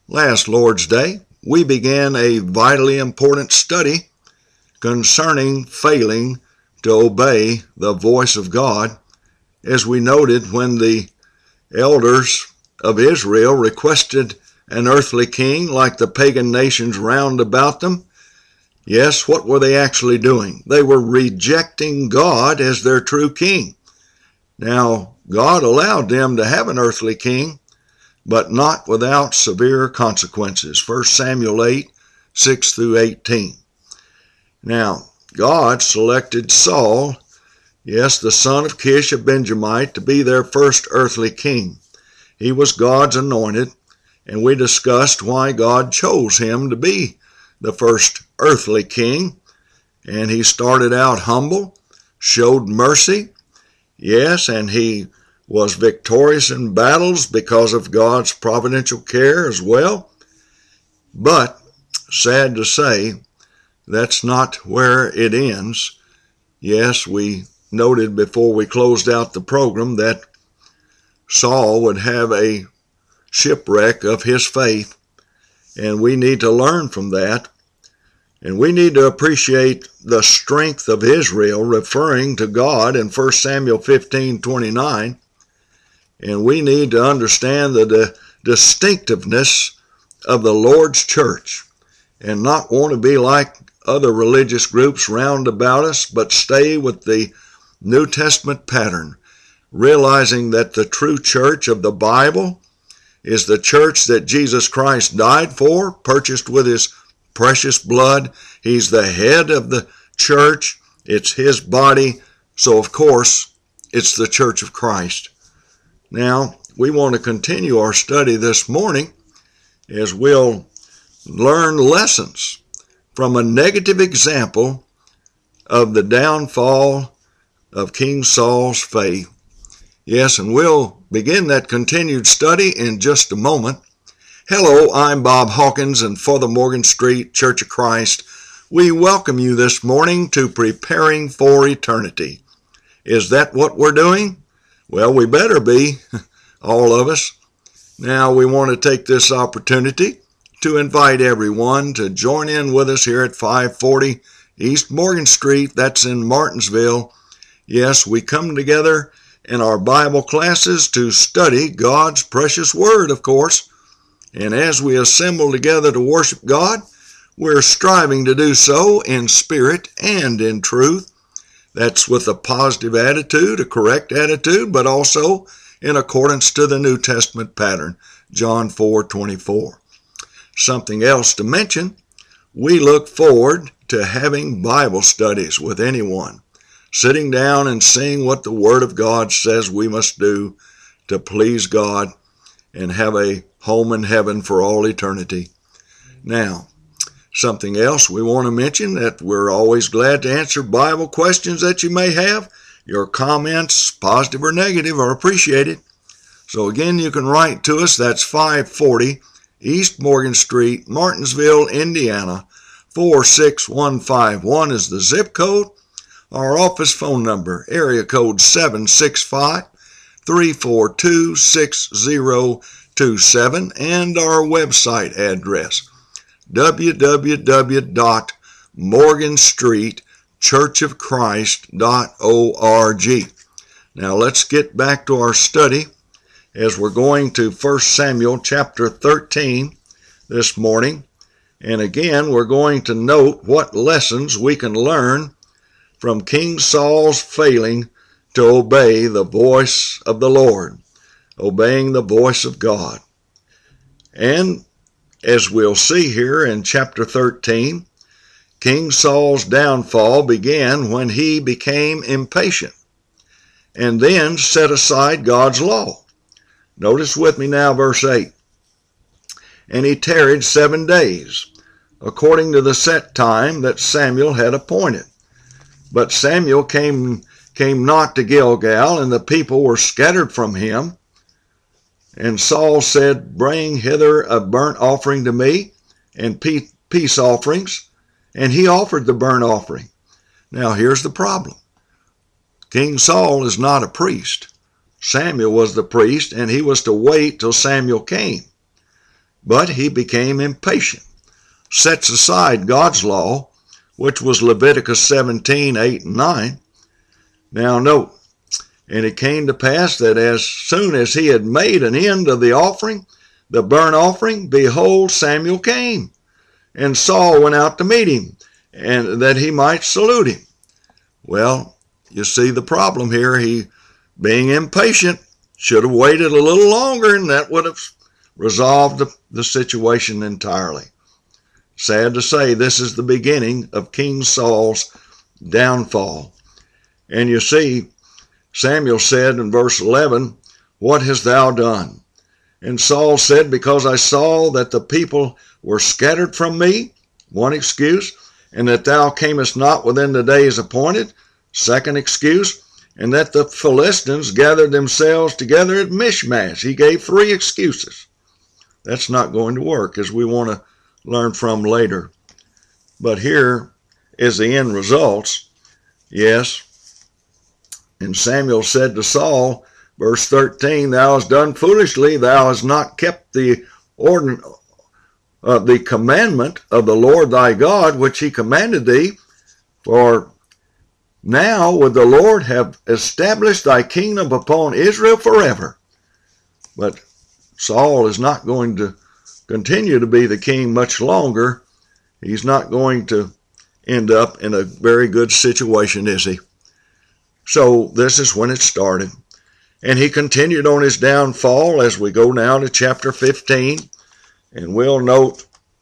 Last Lord's Day, we began a vitally important study concerning failing to obey the voice of God, as we noted when the elders of Israel requested an earthly king like the pagan nations round about them. Yes, what were they actually doing? They were rejecting God as their true king. Now, God allowed them to have an earthly king, but not without severe consequences. 1 Samuel 8, 6 through 18. Now, God selected Saul, yes, the son of Kish, a Benjamite, to be their first earthly king. He was God's anointed, and we discussed why God chose him to be the first earthly king. And he started out humble, showed mercy, yes, and he was victorious in battles because of God's providential care as well. But, sad to say, that's not where it ends. Yes, we noted before we closed out the program that Saul would have a shipwreck of his faith, and we need to learn from that. And we need to appreciate the strength of Israel, referring to God in 1 Samuel 15:29. And we need to understand the distinctiveness of the Lord's church and not want to be like other religious groups round about us, but stay with the New Testament pattern, realizing that the true church of the Bible is the church that Jesus Christ died for, purchased with his precious blood. He's the head of the church. It's his body. So, of course, it's the church of Christ. Now, we want to continue our study this morning as we'll learn lessons from a negative example of the downfall of King Saul's faith. Yes, and we'll begin that continued study in just a moment. Hello, I'm Bob Hawkins, and for the Morgan Street Church of Christ, we welcome you this morning to Preparing for Eternity. Is that what we're doing? Well, we better be, all of us. Now, we want to take this opportunity to invite everyone to join in with us here at 540 East Morgan Street. That's in Martinsville. Yes, we come together in our Bible classes to study God's precious Word, of course. And as we assemble together to worship God, we're striving to do so in spirit and in truth. That's with a positive attitude, a correct attitude, but also in accordance to the New Testament pattern, John 4:24. Something else to mention, we look forward to having Bible studies with anyone, sitting down and seeing what the Word of God says we must do to please God and have a home in heaven for all eternity. Now, something else we want to mention, that we're always glad to answer Bible questions that you may have. Your comments, positive or negative, are appreciated. So again, you can write to us. That's 540 East Morgan Street, Martinsville, Indiana. 46151 is the zip code. Our office phone number, area code 765-342-6027, and our website address, www.morganstreetchurchofchrist.org. Now let's get back to our study as we're going to 1 Samuel chapter 13 this morning. And again, we're going to note what lessons we can learn from King Saul's failing to obey the voice of the Lord, obeying the voice of God. And as we'll see here in chapter 13, King Saul's downfall began when he became impatient and then set aside God's law. Notice with me now verse 8. And he tarried 7 days, according to the set time that Samuel had appointed. But Samuel came not to Gilgal, and the people were scattered from him. And Saul said, Bring hither a burnt offering to me, and peace offerings. And he offered the burnt offering. Now here's the problem. King Saul is not a priest. Samuel was the priest, and he was to wait till Samuel came. But he became impatient, sets aside God's law, which was Leviticus 17, 8 and 9. Now note, and it came to pass that as soon as he had made an end of the offering, the burnt offering, behold, Samuel came, and Saul went out to meet him, and that he might salute him. Well, you see the problem here. He, being impatient, should have waited a little longer, and that would have resolved the situation entirely. Sad to say, this is the beginning of King Saul's downfall. And you see, Samuel said in verse 11, "What hast thou done?" And Saul said, "Because I saw that the people were scattered from me," one excuse, "and that thou camest not within the days appointed," second excuse, "and that the Philistines gathered themselves together at Michmash." He gave three excuses. That's not going to work, as we want to learn from later. But here is the end results. Yes. And Samuel said to Saul, verse 13, "Thou hast done foolishly. Thou hast not kept the commandment of the Lord thy God, which he commanded thee. For now would the Lord have established thy kingdom upon Israel forever." But Saul is not going to continue to be the king much longer. He's not going to end up in a very good situation, is he? So this is when it started. And he continued on his downfall as we go now to chapter 15. And we'll note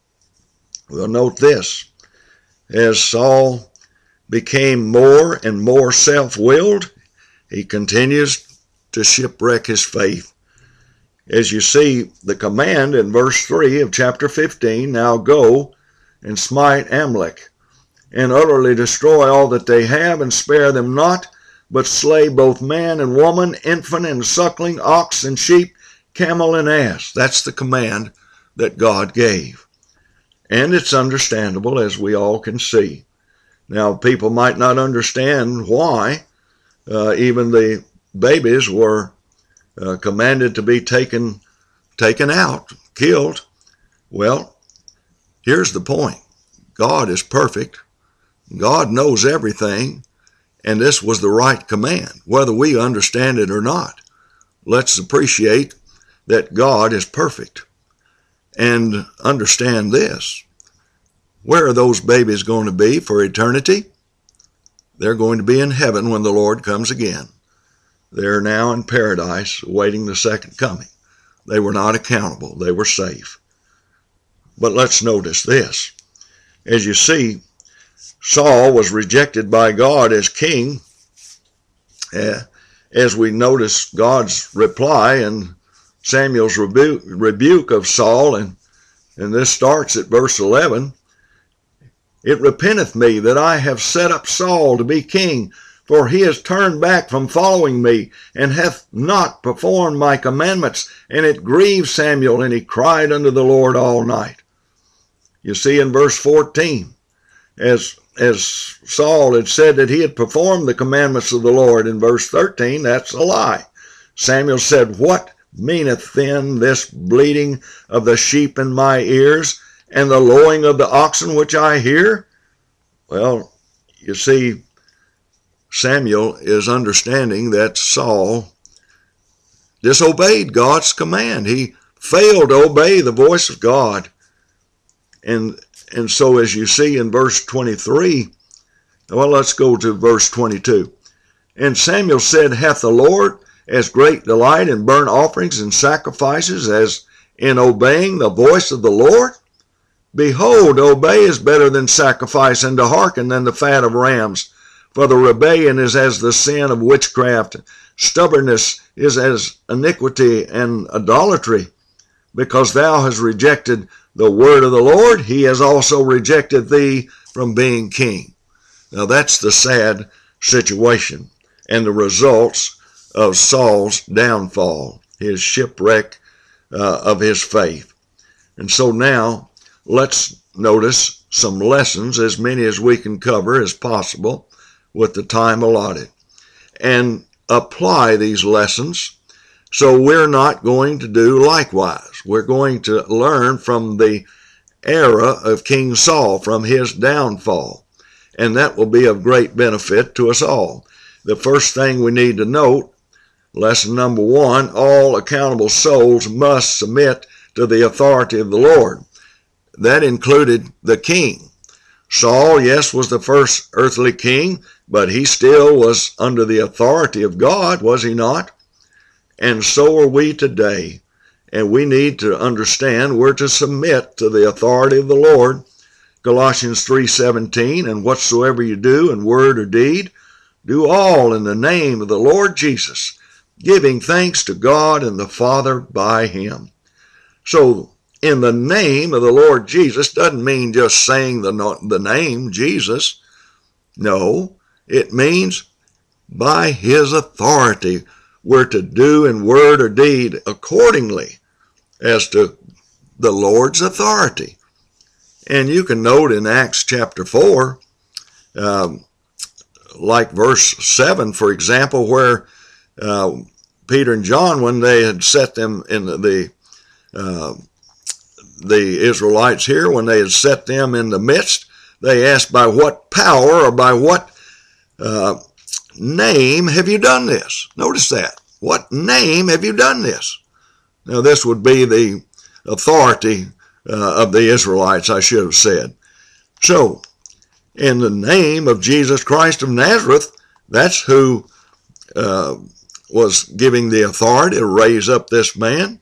this. As Saul became more and more self-willed, he continues to shipwreck his faith. As you see the command in verse 3 of chapter 15, "Now go and smite Amalek, and utterly destroy all that they have, and spare them not, but slay both man and woman, infant and suckling, ox and sheep, camel and ass." That's the command that God gave. And it's understandable, as we all can see. Now, people might not understand why even the babies were commanded to be taken out, killed. Well, here's the point. God is perfect. God knows everything. And this was the right command, whether we understand it or not. Let's appreciate that God is perfect. And understand this. Where are those babies going to be for eternity? They're going to be in heaven when the Lord comes again. They're now in paradise awaiting the second coming. They were not accountable. They were safe. But let's notice this. As you see, Saul was rejected by God as king. As we notice God's reply and Samuel's rebuke of Saul, and this starts at verse 11. "It repenteth me that I have set up Saul to be king, for he has turned back from following me, and hath not performed my commandments. And it grieved Samuel, and he cried unto the Lord all night." You see in verse 14, as Saul had said that he had performed the commandments of the Lord, in verse 13, that's a lie. Samuel said, "What meaneth then this bleating of the sheep in my ears, and the lowing of the oxen which I hear?" Well, you see, Samuel is understanding that Saul disobeyed God's command. He failed to obey the voice of God. And so as you see in verse 23, well, let's go to verse 22. "And Samuel said, Hath the Lord as great delight in burnt offerings and sacrifices as in obeying the voice of the Lord? Behold, to obey is better than sacrifice, and to hearken than the fat of rams. For the rebellion is as the sin of witchcraft. Stubbornness is as iniquity and idolatry. Because thou hast rejected the word of the Lord, he has also rejected thee from being king." Now that's the sad situation and the results of Saul's downfall, his shipwreck of his faith. And so now let's notice some lessons, as many as we can cover as possible with the time allotted, and apply these lessons So we're not going to do likewise. We're going to learn from the era of King Saul, from his downfall. And that will be of great benefit to us all. The first thing we need to note, lesson number 1, all accountable souls must submit to the authority of the Lord. That included the king. Saul, yes, was the first earthly king, but he still was under the authority of God, was he not? And so are we today. And we need to understand we're to submit to the authority of the Lord. Colossians 3:17, and whatsoever you do in word or deed, do all in the name of the Lord Jesus, giving thanks to God and the Father by him. So, in the name of the Lord Jesus doesn't mean just saying the name Jesus. No, it means by his authority. We're to do in word or deed accordingly as to the Lord's authority. And you can note in Acts chapter 4, like verse 7, for example, where Peter and John, when they had set them in the Israelites here, when they had set them in the midst, they asked, by what power or by what name have you done this? Notice that. What name have you done this? Now this would be the authority of the Israelites, I should have said. So, in the name of Jesus Christ of Nazareth, that's who was giving the authority to raise up this man.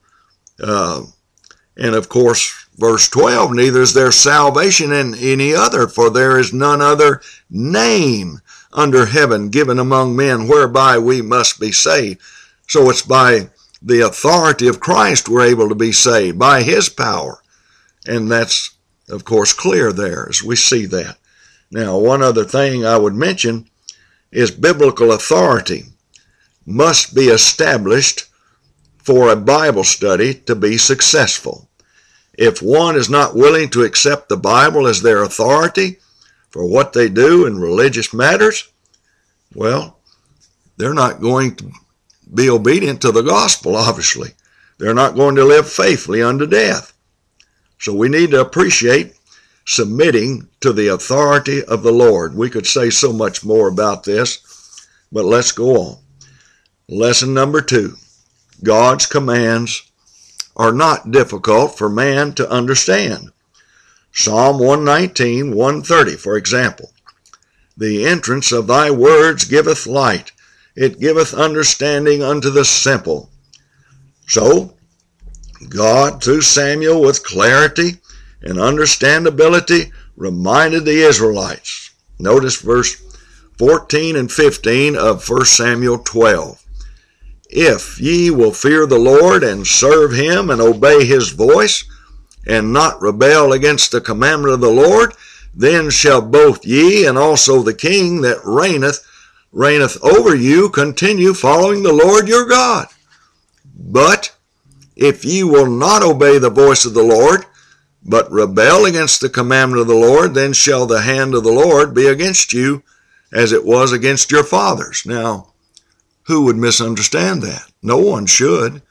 And of course, verse 12, neither is there salvation in any other, for there is none other name under heaven given among men whereby we must be saved. So it's by the authority of Christ we're able to be saved, by his power. And that's, of course, clear there as we see that. Now, one other thing I would mention is biblical authority must be established for a Bible study to be successful. If one is not willing to accept the Bible as their authority for what they do in religious matters, well, they're not going to be obedient to the gospel, obviously. They're not going to live faithfully unto death. So we need to appreciate submitting to the authority of the Lord. We could say so much more about this, but let's go on. Lesson number 2. God's commands are not difficult for man to understand. Psalm 119, 130, for example. The entrance of thy words giveth light. It giveth understanding unto the simple. So, God, through Samuel, with clarity and understandability, reminded the Israelites. Notice verse 14 and 15 of 1 Samuel 12. If ye will fear the Lord and serve him and obey his voice, and not rebel against the commandment of the Lord, then shall both ye and also the king that reigneth over you continue following the Lord your God. But if ye will not obey the voice of the Lord, but rebel against the commandment of the Lord, then shall the hand of the Lord be against you, as it was against your fathers. Now, who would misunderstand that? No one should.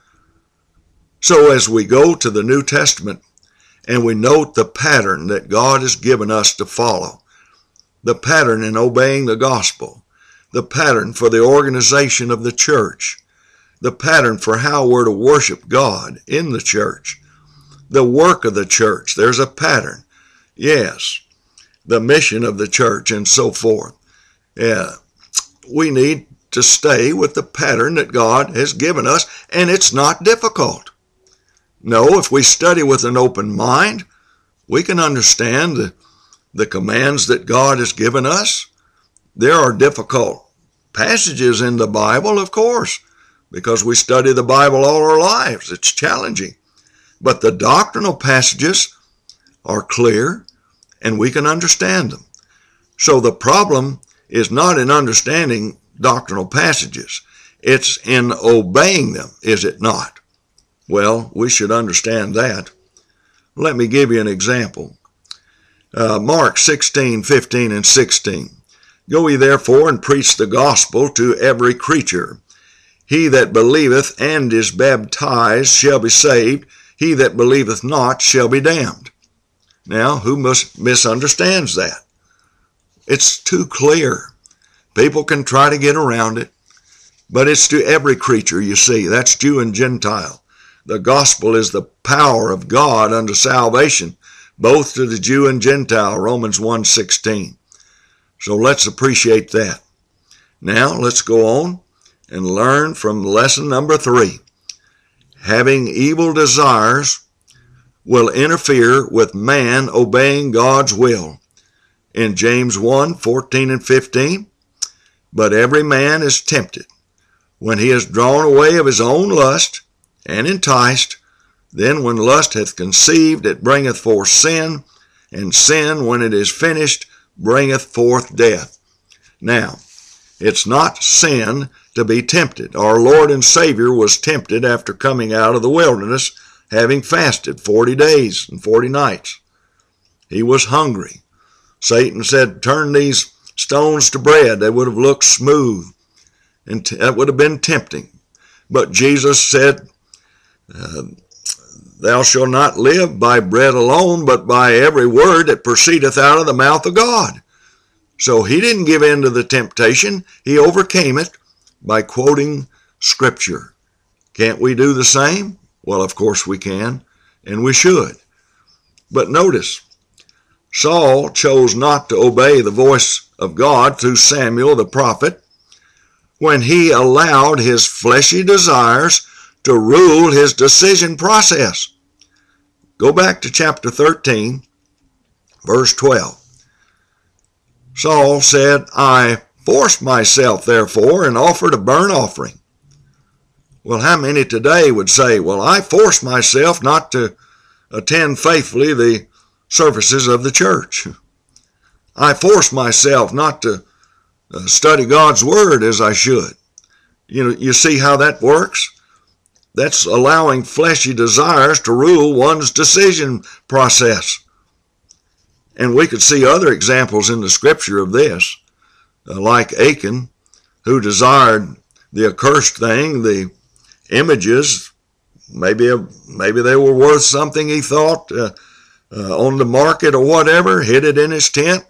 So as we go to the New Testament and we note the pattern that God has given us to follow, the pattern in obeying the gospel, the pattern for the organization of the church, the pattern for how we're to worship God in the church, the work of the church, there's a pattern. Yes, the mission of the church and so forth. Yeah, we need to stay with the pattern that God has given us, and it's not difficult. No, if we study with an open mind, we can understand the commands that God has given us. There are difficult passages in the Bible, of course, because we study the Bible all our lives. It's challenging. But the doctrinal passages are clear, and we can understand them. So the problem is not in understanding doctrinal passages. It's in obeying them, is it not? Well, we should understand that. Let me give you an example. Mark 16, 15, and 16. Go ye therefore and preach the gospel to every creature. He that believeth and is baptized shall be saved. He that believeth not shall be damned. Now, who misunderstands that? It's too clear. People can try to get around it, but it's to every creature, you see. That's Jew and Gentile. The gospel is the power of God unto salvation, both to the Jew and Gentile, Romans 1:16. So let's appreciate that. Now let's go on and learn from lesson number 3. Having evil desires will interfere with man obeying God's will. In James 1:14 and 15, but every man is tempted when he is drawn away of his own lust and enticed. Then when lust hath conceived, it bringeth forth sin, and sin, when it is finished, bringeth forth death. Now, it's not sin to be tempted. Our Lord and Savior was tempted after coming out of the wilderness, having fasted 40 days and 40 nights. He was hungry. Satan said, turn these stones to bread. They would have looked smooth, and that would have been tempting. But Jesus said, thou shalt not live by bread alone, but by every word that proceedeth out of the mouth of God. So he didn't give in to the temptation. He overcame it by quoting Scripture. Can't we do the same? Well, of course we can, and we should. But notice, Saul chose not to obey the voice of God through Samuel the prophet when he allowed his fleshy desires to rule his decision process. Go back to chapter 13, verse 12. Saul said, I forced myself, therefore, and offered a burnt offering. Well, how many today would say, well, I forced myself not to attend faithfully the services of the church. I forced myself not to study God's Word as I should. You see how that works? That's allowing fleshy desires to rule one's decision process. And we could see other examples in the Scripture of this, like Achan, who desired the accursed thing, the images. Maybe they were worth something, he thought, on the market or whatever, hid it in his tent,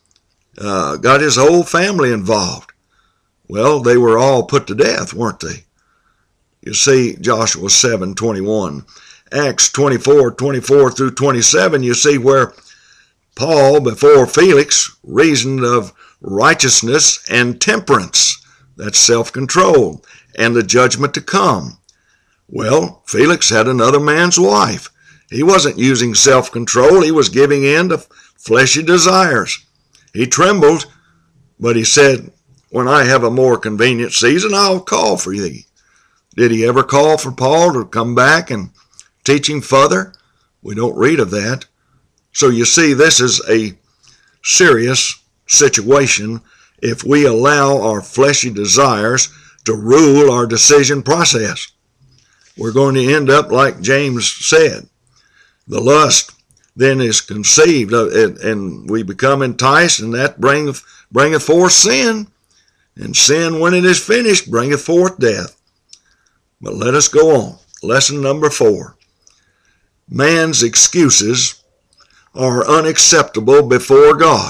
got his whole family involved. Well, they were all put to death, weren't they? You see Joshua 7:21. Acts 24:24 through 27, you see where Paul, before Felix, reasoned of righteousness and temperance. That's self-control, and the judgment to come. Well, Felix had another man's wife. He wasn't using self-control. He was giving in to fleshy desires. He trembled, but he said, when I have a more convenient season, I'll call for thee. Did he ever call for Paul to come back and teach him further? We don't read of that. So you see, this is a serious situation if we allow our fleshy desires to rule our decision process. We're going to end up like James said. The lust then is conceived, and we become enticed, and that bringeth forth sin. And sin, when it is finished, bringeth forth death. But let us go on. Lesson number 4. Man's excuses are unacceptable before God.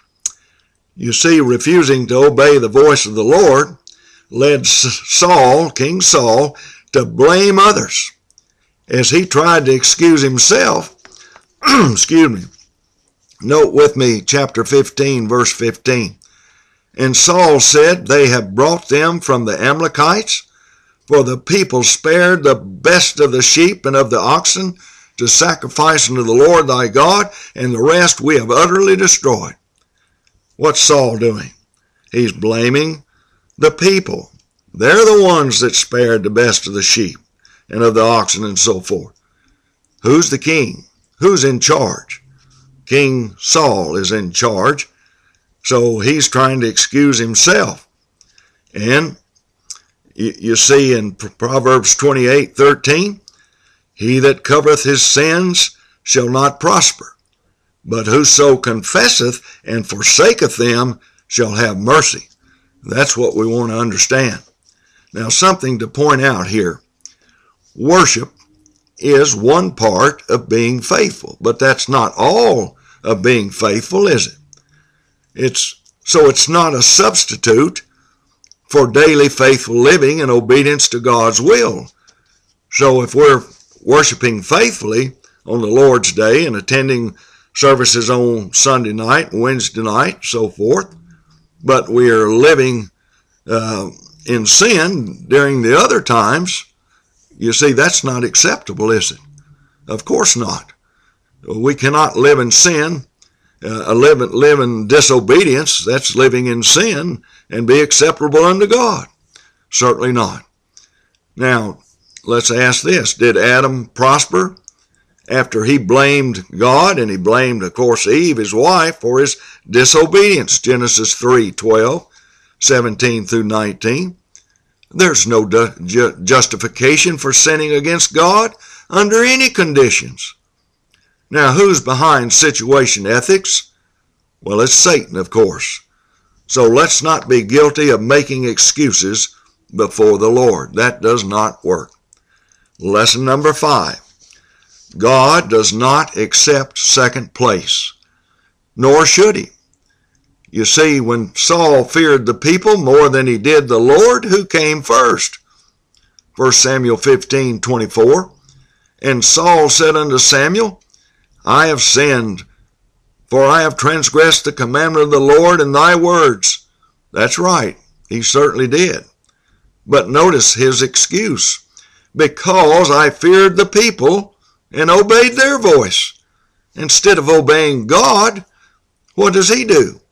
You see, refusing to obey the voice of the Lord led Saul, King Saul, to blame others as he tried to excuse himself. Excuse me. Note with me chapter 15, verse 15. And Saul said, they have brought them from the Amalekites, for the people spared the best of the sheep and of the oxen to sacrifice unto the Lord thy God, and the rest we have utterly destroyed. What's Saul doing? He's blaming the people. They're the ones that spared the best of the sheep and of the oxen and so forth. Who's the king? Who's in charge? King Saul is in charge, so he's trying to excuse himself. And you see in Proverbs 28:13, he that covereth his sins shall not prosper, but whoso confesseth and forsaketh them shall have mercy. That's what we want to understand. Now, something to point out here. Worship is one part of being faithful, but that's not all of being faithful, is it? It's not a substitute for daily faithful living and obedience to God's will. So if we're worshiping faithfully on the Lord's Day and attending services on Sunday night, Wednesday night, so forth, but we are living in sin during the other times, you see, that's not acceptable, is it? Of course not. We cannot live in sin, live in disobedience, that's living in sin, and be acceptable unto God. Certainly not. Now, let's ask this. Did Adam prosper after he blamed God, and he blamed, of course, Eve, his wife, for his disobedience? Genesis 3:12, 17 through 19. There's no justification for sinning against God under any conditions. Now, who's behind situation ethics? Well, it's Satan, of course. So let's not be guilty of making excuses before the Lord. That does not work. Lesson number 5. God does not accept second place, nor should he. You see, when Saul feared the people more than he did the Lord, who came first? 1 Samuel 15:24. And Saul said unto Samuel, I have sinned, for I have transgressed the commandment of the Lord and thy words. That's right, he certainly did. But notice his excuse. Because I feared the people and obeyed their voice. Instead of obeying God, what does he do?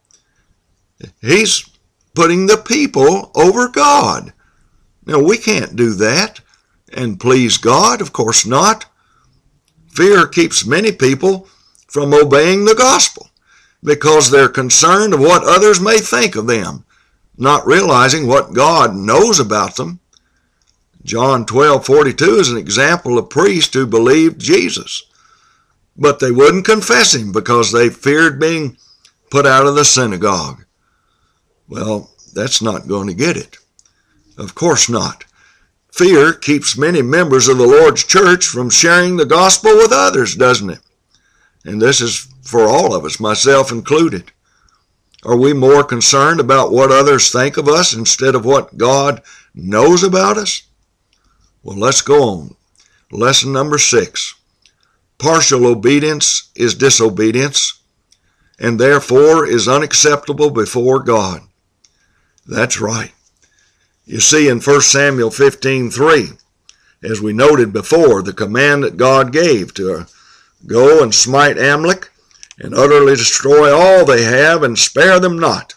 He's putting the people over God. Now, we can't do that and please God, of course not. Fear keeps many people from obeying the gospel because they're concerned of what others may think of them, not realizing what God knows about them. John 12:42 is an example of priests who believed Jesus, but they wouldn't confess him because they feared being put out of the synagogue. Well, that's not going to get it. Of course not. Fear keeps many members of the Lord's church from sharing the gospel with others, doesn't it? And this is for all of us, myself included. Are we more concerned about what others think of us instead of what God knows about us? Well, let's go on. Lesson number 6. Partial obedience is disobedience, and therefore is unacceptable before God. That's right. You see, in 1 Samuel 15:3, as we noted before, the command that God gave to go and smite Amalek and utterly destroy all they have and spare them not.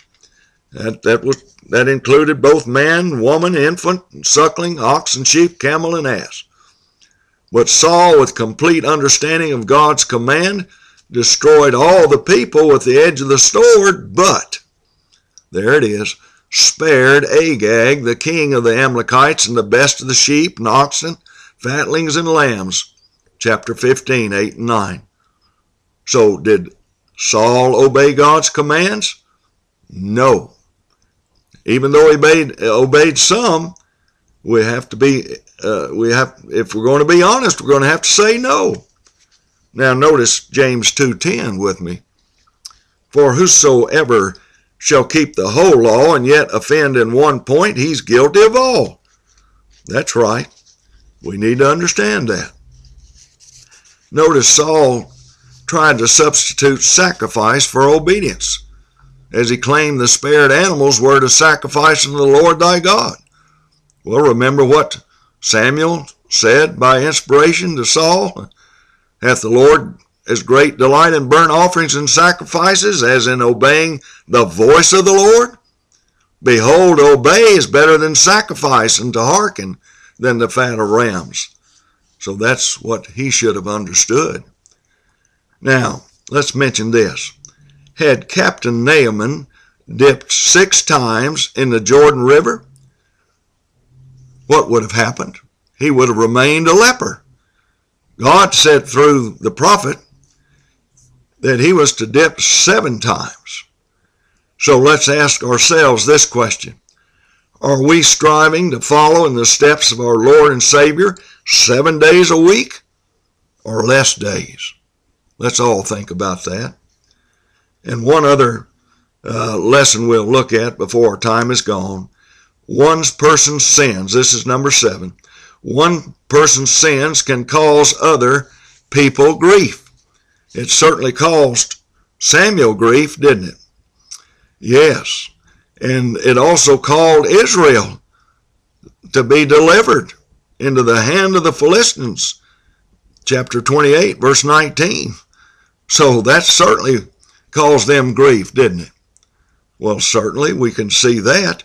That included both man, woman, infant, and suckling, ox and sheep, camel and ass. But Saul, with complete understanding of God's command, destroyed all the people with the edge of the sword, but, there it is, spared Agag, the king of the Amalekites, and the best of the sheep and oxen, fatlings and lambs. Chapter 15, 8 and 9. So did Saul obey God's commands? No. Even though he obeyed some, if we're going to be honest, we're going to have to say no. Now notice James 2:10 with me. For whosoever shall keep the whole law and yet offend in one point, he's guilty of all. That's right. We need to understand that. Notice Saul tried to substitute sacrifice for obedience, as he claimed the spared animals were to sacrifice unto the Lord thy God. Well, remember what Samuel said by inspiration to Saul? Hath the Lord as great delight in burnt offerings and sacrifices as in obeying the voice of the Lord? Behold, obey is better than sacrifice, and to hearken than the fat of rams. So that's what he should have understood. Now, let's mention this. Had Captain Naaman dipped 6 times in the Jordan River, what would have happened? He would have remained a leper. God said through the prophet that he was to dip 7 times. So let's ask ourselves this question. Are we striving to follow in the steps of our Lord and Savior 7 days a week or less days? Let's all think about that. And one other lesson we'll look at before our time is gone. One person's sins, this is number 7. One person's sins can cause other people grief. It certainly caused Samuel grief, didn't it? Yes. And it also called Israel to be delivered into the hand of the Philistines. Chapter 28, verse 19. So that certainly caused them grief, didn't it? Well, certainly we can see that.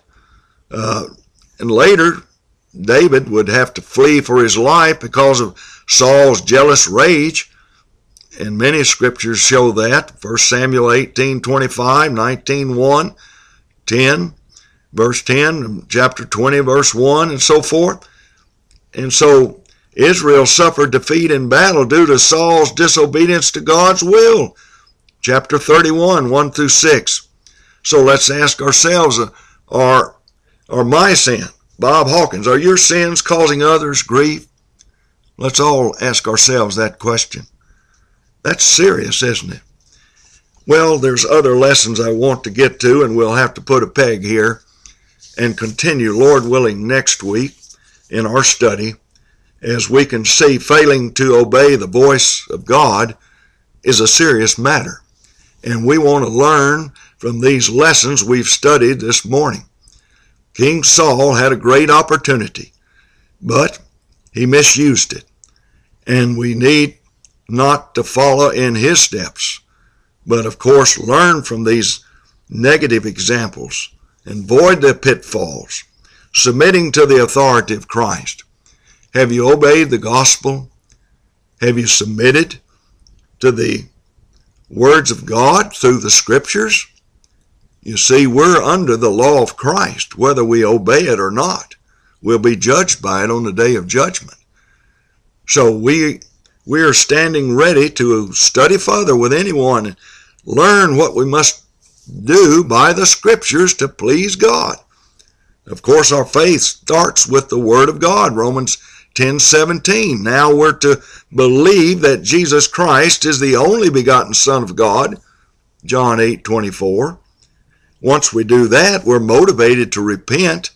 And later, David would have to flee for his life because of Saul's jealous rage. And many scriptures show that. 1 Samuel 18:25, 19:1, 10, verse 10, chapter 20, verse 1, and so forth. And so Israel suffered defeat in battle due to Saul's disobedience to God's will. Chapter 31, 1 through 6. So let's ask ourselves, are my sin, Bob Hawkins, are your sins causing others grief? Let's all ask ourselves that question. That's serious, isn't it? Well, there's other lessons I want to get to, and we'll have to put a peg here and continue, Lord willing, next week in our study, as we can see failing to obey the voice of God is a serious matter. And we want to learn from these lessons we've studied this morning. King Saul had a great opportunity, but he misused it. And we need not to follow in his steps, but of course learn from these negative examples and avoid the pitfalls, submitting to the authority of Christ. Have you obeyed the gospel? Have you submitted to the words of God through the scriptures? You see, we're under the law of Christ, whether we obey it or not. We'll be judged by it on the day of judgment. So we are standing ready to study further with anyone and learn what we must do by the scriptures to please God. Of course, our faith starts with the Word of God, Romans 10:17. Now we're to believe that Jesus Christ is the only begotten Son of God, John 8:24. Once we do that, we're motivated to repent,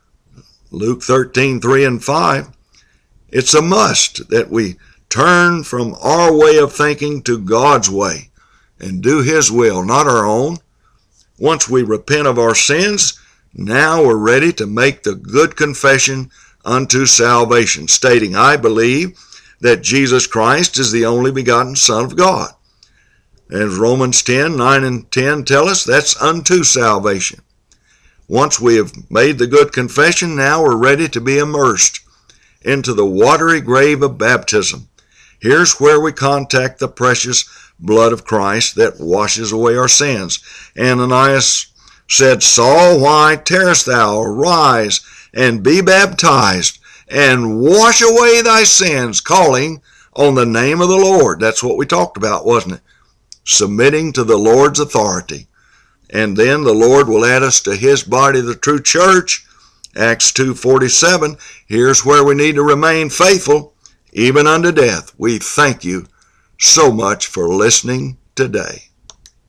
Luke 13:3 and 5. It's a must that we turn from our way of thinking to God's way and do His will, not our own. Once we repent of our sins, now we're ready to make the good confession unto salvation, stating, I believe that Jesus Christ is the only begotten Son of God. As Romans 10:9 and 10 tell us, that's unto salvation. Once we have made the good confession, now we're ready to be immersed into the watery grave of baptism. Here's where we contact the precious blood of Christ that washes away our sins. Ananias said, Saul, why tarriest thou? Arise and be baptized and wash away thy sins, calling on the name of the Lord. That's what we talked about, wasn't it? Submitting to the Lord's authority. And then the Lord will add us to His body, the true church. Acts 2:47. Here's where we need to remain faithful, even unto death. We thank you so much for listening today.